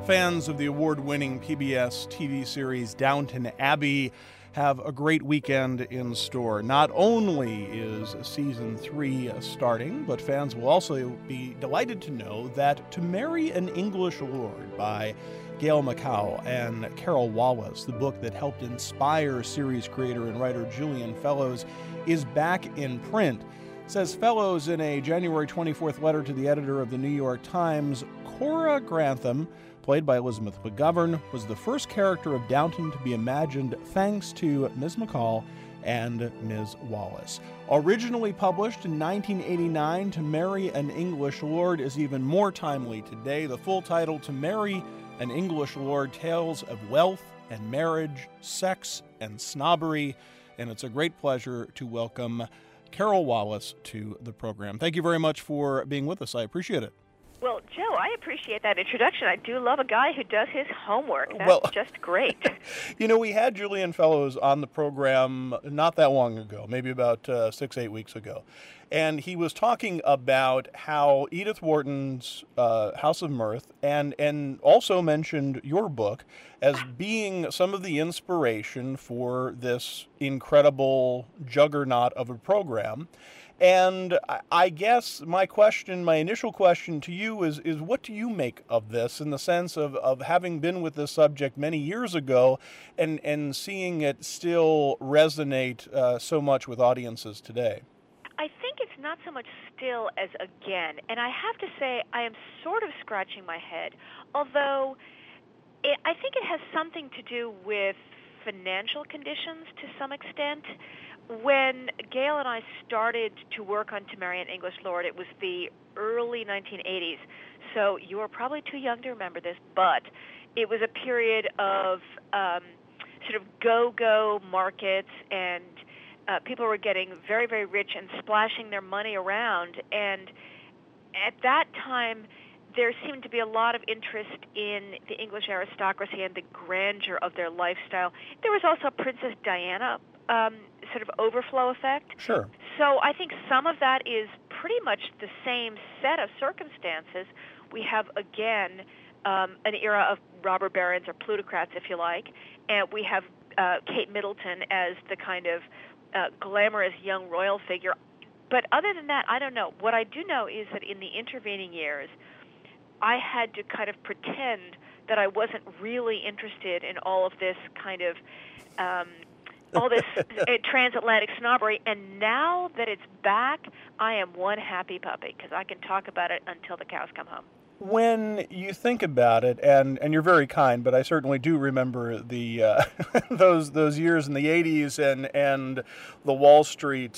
Fans of the award-winning PBS TV series Downton Abbey have a great weekend in store. Not only is season 3 starting, but fans will also be delighted to know that To Marry an English Lord by Gail McCow and Carol Wallace, the book that helped inspire series creator and writer Julian Fellowes, is back in print. Says Fellowes in a January 24th letter to the editor of the New York Times, Cora Grantham, played by Elizabeth McGovern, was the first character of Downton to be imagined thanks to Ms. McCall and Ms. Wallace. Originally published in 1989, To Marry an English Lord is even more timely today. The full title, To Marry an English Lord, Tales of Wealth and Marriage, Sex and Snobbery. And it's a great pleasure to welcome Carol Wallace to the program. Thank you very much for being with us. I appreciate it. Well, Joe, I appreciate that introduction. I do love a guy who does his homework. That's just great. You know, we had Julian Fellowes on the program not that long ago, maybe about 6-8 weeks ago. And he was talking about how Edith Wharton's House of Mirth and also mentioned your book as being some of the inspiration for this incredible juggernaut of a program. And I guess my initial question to you is what do you make of this in the sense of having been with this subject many years ago and seeing it still resonate so much with audiences today? I think it's not so much still as again. And I have to say I am sort of scratching my head, although I think it has something to do with financial conditions to some extent. When Gail and I started to work on To Marry an English Lord, it was the early 1980s. So you are probably too young to remember this, but it was a period of sort of go-go markets, and people were getting very, very rich and splashing their money around. And at that time, there seemed to be a lot of interest in the English aristocracy and the grandeur of their lifestyle. There was also Princess Diana sort of overflow effect. Sure. So I think some of that is pretty much the same set of circumstances. We have, again, an era of robber barons or plutocrats, if you like, and we have Kate Middleton as the kind of glamorous young royal figure. But other than that, I don't know. What I do know is that in the intervening years, I had to kind of pretend that I wasn't really interested in all of this kind of all this transatlantic snobbery, and now that it's back, I am one happy puppy because I can talk about it until the cows come home. When you think about it, and you're very kind, but I certainly do remember the those years in the '80s and the Wall Street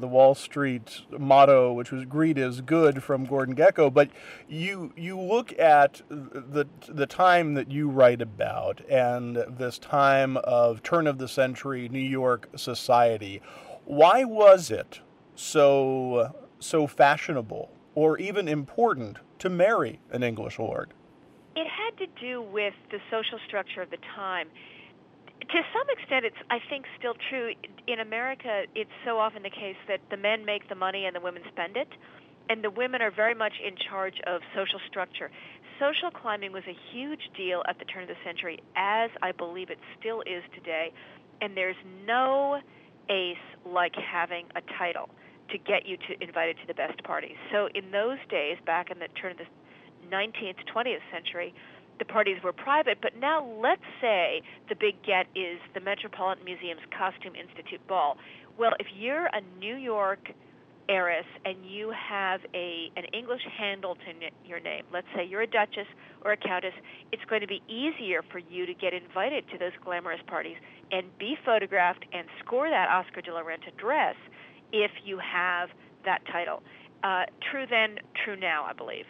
motto, which was "Greed is good" from Gordon Gekko. But you look at the time that you write about and this time of turn of the century New York society. Why was it so fashionable or even important to marry an English lord? It had to do with the social structure of the time. To some extent, it's, I think, still true. In America, it's so often the case that the men make the money and the women spend it, and the women are very much in charge of social structure. Social climbing was a huge deal at the turn of the century, as I believe it still is today, and there's no ace like having a title to get you invited to the best parties. So in those days, back in the turn of the 19th, 20th century, the parties were private. But now let's say the big get is the Metropolitan Museum's Costume Institute Ball. Well, if you're a New York heiress and you have an English handle to your name, let's say you're a duchess or a countess, it's going to be easier for you to get invited to those glamorous parties and be photographed and score that Oscar de la Renta dress if you have that title. True then, true now, I believe.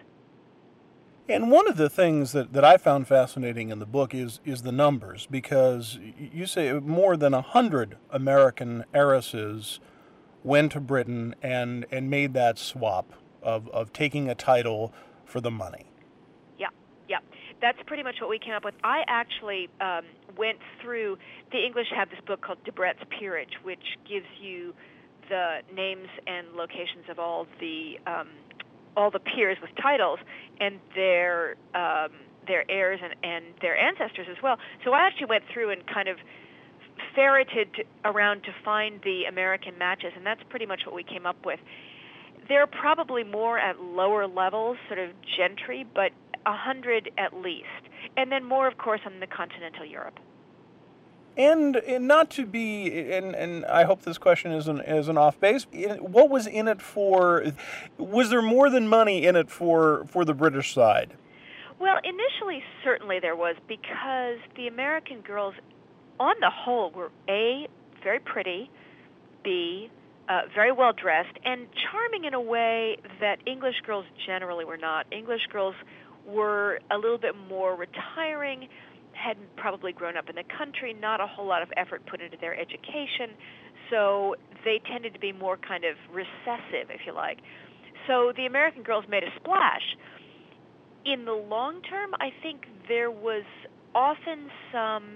And one of the things that I found fascinating in the book is the numbers, because you say more than 100 American heiresses went to Britain and made that swap of taking a title for the money. Yeah. That's pretty much what we came up with. I actually went through, the English have this book called Debrett's Peerage, which gives you the names and locations of all the peers with titles and their their heirs and their ancestors as well. So I actually went through and kind of ferreted around to find the American matches, and that's pretty much what we came up with. They're probably more at lower levels, sort of gentry, but 100 at least. And then more, of course, on the continental Europe. And not to be, and I hope this question isn't off base, what was in it for, was there more than money in it for the British side? Well, initially, certainly there was, because the American girls, on the whole, were A, very pretty, B, very well dressed, and charming in a way that English girls generally were not. English girls were a little bit more retiring, had probably grown up in the country, not a whole lot of effort put into their education, so they tended to be more kind of recessive, if you like. So the American girls made a splash. In the long term, I think there was often some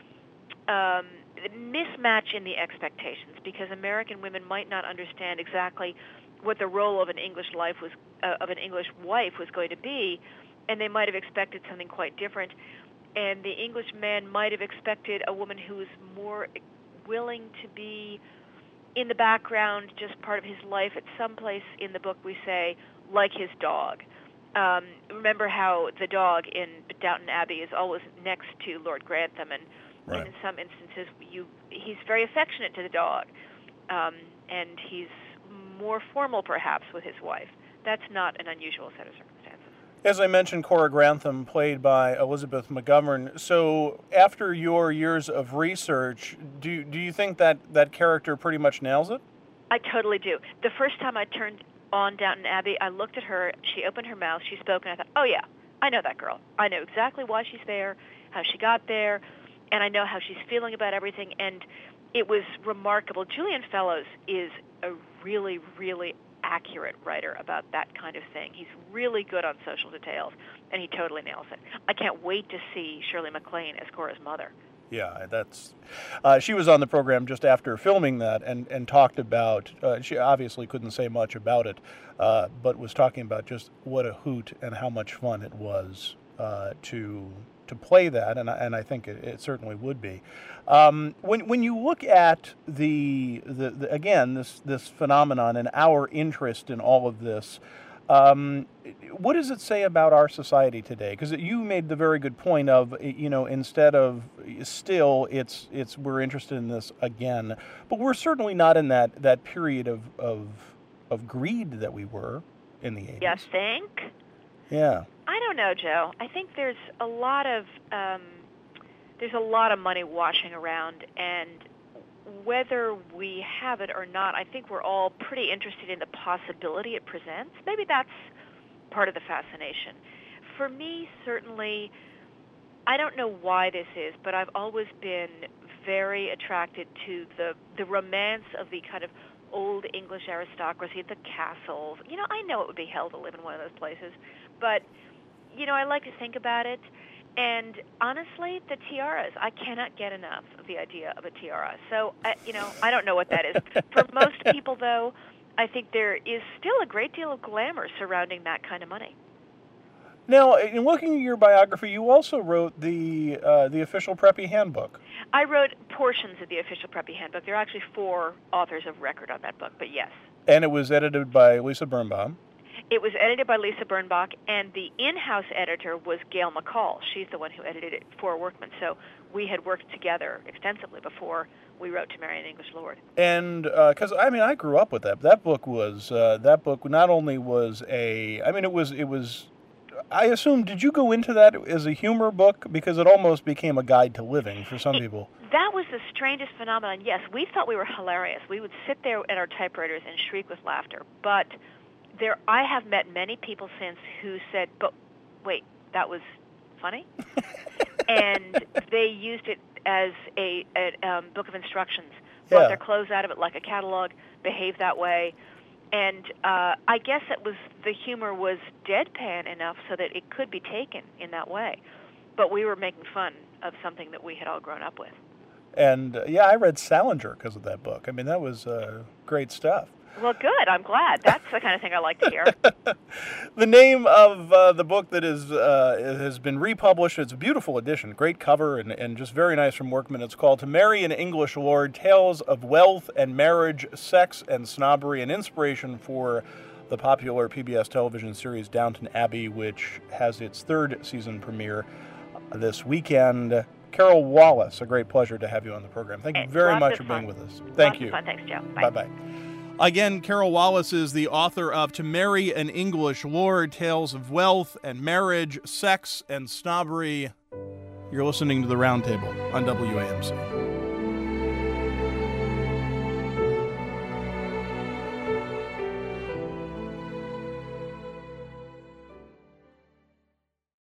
mismatch in the expectations, because American women might not understand exactly what the role of an English wife was going to be, and they might have expected something quite different. And the English man might have expected a woman who was more willing to be in the background, just part of his life. At some place in the book we say, like his dog. Remember how the dog in Downton Abbey is always next to Lord Grantham, and Right. in some instances he's very affectionate to the dog, and he's more formal perhaps with his wife. That's not an unusual set of circumstances. As I mentioned, Cora Grantham, played by Elizabeth McGovern. So after your years of research, do you think that character pretty much nails it? I totally do. The first time I turned on Downton Abbey, I looked at her, she opened her mouth, she spoke, and I thought, oh yeah, I know that girl. I know exactly why she's there, how she got there, and I know how she's feeling about everything, and it was remarkable. Julian Fellowes is a really, really accurate writer about that kind of thing. He's really good on social details, and he totally nails it. I can't wait to see Shirley MacLaine as Cora's mother. Yeah, that's. She was on the program just after filming that, and talked about. She obviously couldn't say much about it, but was talking about just what a hoot and how much fun it was to play that, and I think it certainly would be. When you look at the again this phenomenon and our interest in all of this. What does it say about our society today? Because you made the very good point of, instead of still, it's we're interested in this again, but we're certainly not in that period of greed that we were in the 80s. You think? Yeah. I don't know, Joe. I think there's a lot of money washing around, and whether we have it or not, I think we're all pretty interested in the possibility it presents. Maybe that's part of the fascination. For me, certainly, I don't know why this is, but I've always been very attracted to the romance of the kind of old English aristocracy, the castles. I know it would be hell to live in one of those places, but, I like to think about it. And honestly, the tiaras, I cannot get enough of the idea of a tiara. So, I don't know what that is. For most people, though, I think there is still a great deal of glamour surrounding that kind of money. Now, in looking at your biography, you also wrote the official Preppy Handbook. I wrote portions of the official Preppy Handbook. There are actually 4 authors of record on that book, but yes. And it was edited by Lisa Birnbaum. It was edited by Lisa Birnbach, and the in-house editor was Gail McCall. She's the one who edited it for Workman. So we had worked together extensively before we wrote To Marry an English Lord. And because I grew up with that. That book was not only was it was. I assume, did you go into that as a humor book? Because it almost became a guide to living for some people. That was the strangest phenomenon. Yes, we thought we were hilarious. We would sit there at our typewriters and shriek with laughter. But I have met many people since who said, but wait, that was funny? And they used it as a book of instructions. Bought their clothes out of it like a catalog, behave that way. And I guess the humor was deadpan enough so that it could be taken in that way. But we were making fun of something that we had all grown up with. And I read Salinger because of that book. I mean, that was great stuff. Well, good. I'm glad. That's the kind of thing I like to hear. The name of the book that has been republished, it's a beautiful edition, great cover, and just very nice from Workman. It's called To Marry an English Lord, Tales of Wealth and Marriage, Sex and Snobbery, an inspiration for the popular PBS television series Downton Abbey, which has its third season premiere this weekend. Carol Wallace, a great pleasure to have you on the program. Thank you very much for being with us. Thank you. Lots of fun. Thanks, Joe. Bye-bye. Again, Carol Wallace is the author of To Marry an English Lord, Tales of Wealth and Marriage, Sex and Snobbery. You're listening to The Roundtable on WAMC.